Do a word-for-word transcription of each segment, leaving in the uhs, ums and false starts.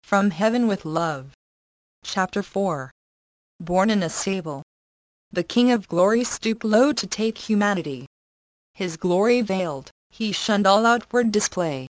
From Heaven with Love. Chapter four. Born in a stable. The King of Glory stooped low to take humanity. His glory veiled, he shunned all outward display.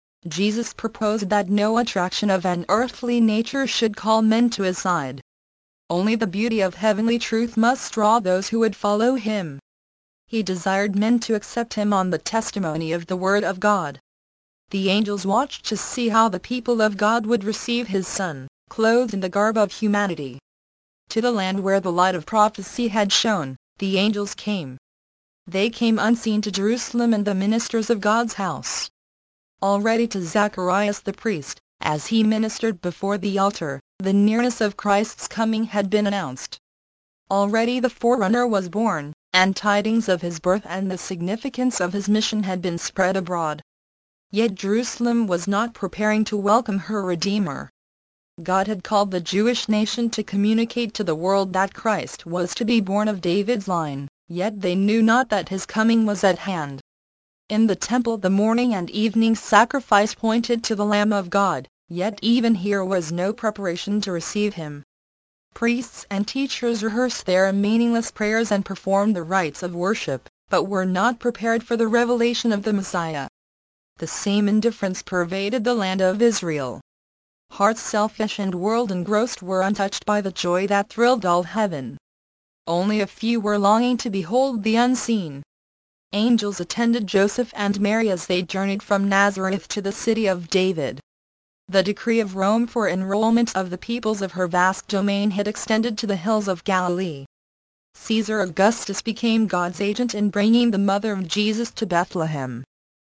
Jesus proposed that no attraction of an earthly nature should call men to his side. Only the beauty of heavenly truth must draw those who would follow him. He desired men to accept him on the testimony of the Word of God. The angels watched to see how the people of God would receive his Son, clothed in the garb of humanity. To the land where the light of prophecy had shone, the angels came. They came unseen to Jerusalem and the ministers of God's house. Already to Zacharias the priest, as he ministered before the altar, the nearness of Christ's coming had been announced. Already the forerunner was born, and tidings of his birth and the significance of his mission had been spread abroad. Yet Jerusalem was not preparing to welcome her Redeemer. God had called the Jewish nation to communicate to the world that Christ was to be born of David's line, yet they knew not that his coming was at hand. In the temple the morning and evening sacrifice pointed to the Lamb of God, yet even here was no preparation to receive him. Priests and teachers rehearsed their meaningless prayers and performed the rites of worship, but were not prepared for the revelation of the Messiah. The same indifference pervaded the land of Israel. Hearts selfish and world-engrossed were untouched by the joy that thrilled all heaven. Only a few were longing to behold the unseen. Angels attended Joseph and Mary as they journeyed from Nazareth to the city of David. The decree of Rome for enrollment of the peoples of her vast domain had extended to the hills of Galilee. Caesar Augustus became God's agent in bringing the mother of Jesus to Bethlehem.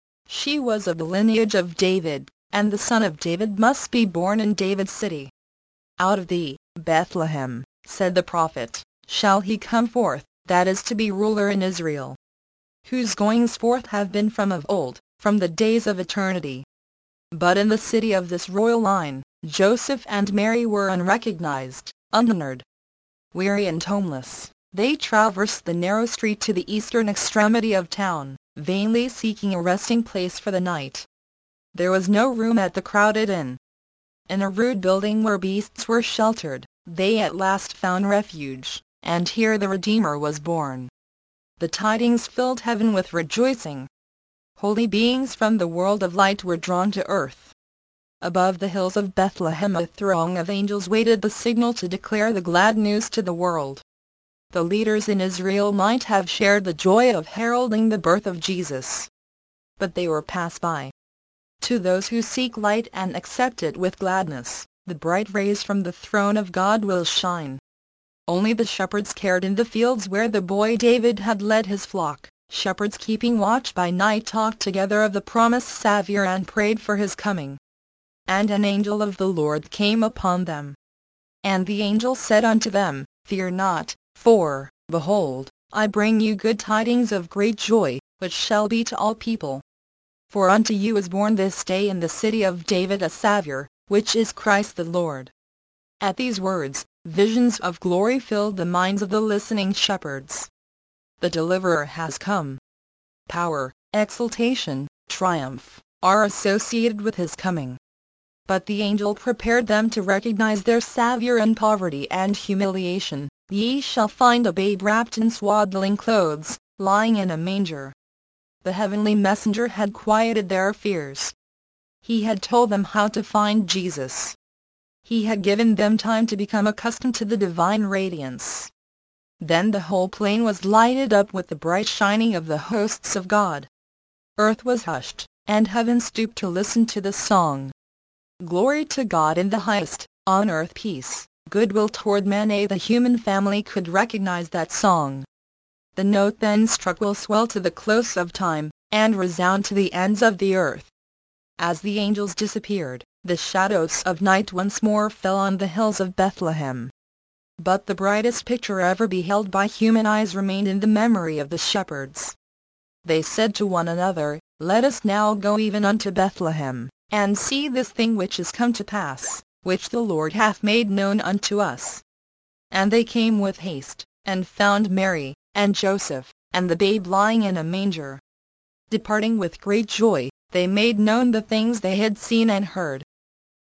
She was of the lineage of David, and the son of David must be born in David's city. Out of thee, Bethlehem, said the prophet, shall he come forth, that is to be ruler in Israel, whose goings forth have been from of old, from the days of eternity. But in the city of this royal line, Joseph and Mary were unrecognized, unhonored. Weary and homeless, they traversed the narrow street to the eastern extremity of town, vainly seeking a resting place for the night. There was no room at the crowded inn. In a rude building where beasts were sheltered, they at last found refuge, and here the Redeemer was born. The tidings filled heaven with rejoicing. Holy beings from the world of light were drawn to earth. Above the hills of Bethlehem a throng of angels waited the signal to declare the glad news to the world. The leaders in Israel might have shared the joy of heralding the birth of Jesus, but they were passed by. To those who seek light and accept it with gladness, the bright rays from the throne of God will shine. Only the shepherds cared in the fields where the boy David had led his flock. Shepherds keeping watch by night talked together of the promised Savior and prayed for his coming. And an angel of the Lord came upon them. And the angel said unto them, Fear not, for, behold, I bring you good tidings of great joy, which shall be to all people. For unto you is born this day in the city of David a Saviour, which is Christ the Lord. At these words, visions of glory filled the minds of the listening shepherds. The Deliverer has come. Power, exultation, triumph, are associated with his coming. But the angel prepared them to recognize their Savior in poverty and humiliation. Ye shall find a babe wrapped in swaddling clothes, lying in a manger. The heavenly messenger had quieted their fears. He had told them how to find Jesus. He had given them time to become accustomed to the divine radiance. Then the whole plain was lighted up with the bright shining of the hosts of God. Earth was hushed, and heaven stooped to listen to the song. Glory to God in the highest, on earth peace, goodwill toward men. The human family could recognize that song. The note then struck will swell to the close of time, and resound to the ends of the earth. As the angels disappeared, the shadows of night once more fell on the hills of Bethlehem. But the brightest picture ever beheld by human eyes remained in the memory of the shepherds. They said to one another, Let us now go even unto Bethlehem, and see this thing which is come to pass, which the Lord hath made known unto us. And they came with haste, and found Mary, and Joseph, and the babe lying in a manger. Departing with great joy, they made known the things they had seen and heard.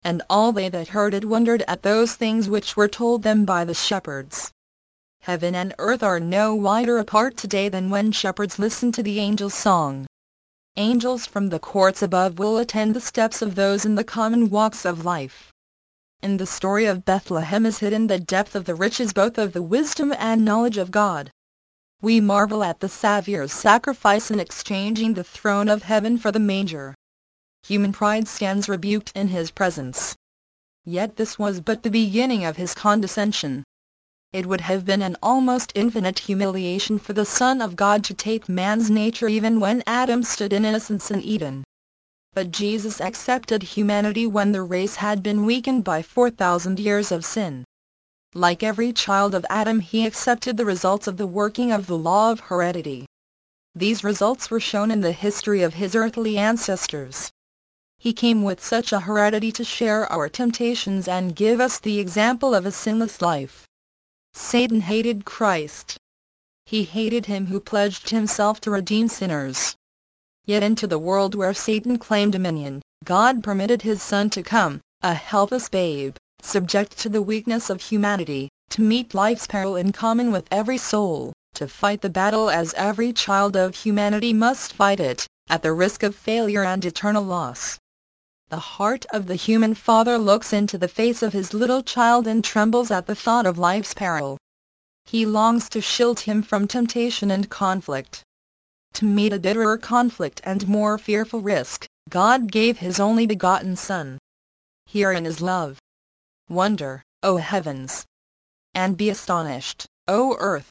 And all they that heard it wondered at those things which were told them by the shepherds. Heaven and earth are no wider apart today than when shepherds listen to the angels' song. Angels from the courts above will attend the steps of those in the common walks of life. In the story of Bethlehem is hidden the depth of the riches both of the wisdom and knowledge of God. We marvel at the Saviour's sacrifice in exchanging the throne of heaven for the manger. Human pride stands rebuked in his presence. Yet this was but the beginning of his condescension. It would have been an almost infinite humiliation for the Son of God to take man's nature even when Adam stood in innocence in Eden. But Jesus accepted humanity when the race had been weakened by four thousand years of sin. Like every child of Adam, he accepted the results of the working of the law of heredity. These results were shown in the history of his earthly ancestors. He came with such a heredity to share our temptations and give us the example of a sinless life. Satan hated Christ. He hated him who pledged himself to redeem sinners. Yet into the world where Satan claimed dominion, God permitted his Son to come, a helpless babe, subject to the weakness of humanity, to meet life's peril in common with every soul, to fight the battle as every child of humanity must fight it, at the risk of failure and eternal loss. The heart of the human father looks into the face of his little child and trembles at the thought of life's peril. He longs to shield him from temptation and conflict. To meet a bitterer conflict and more fearful risk, God gave his only begotten Son. Herein is love. Wonder, O heavens! And be astonished, O earth!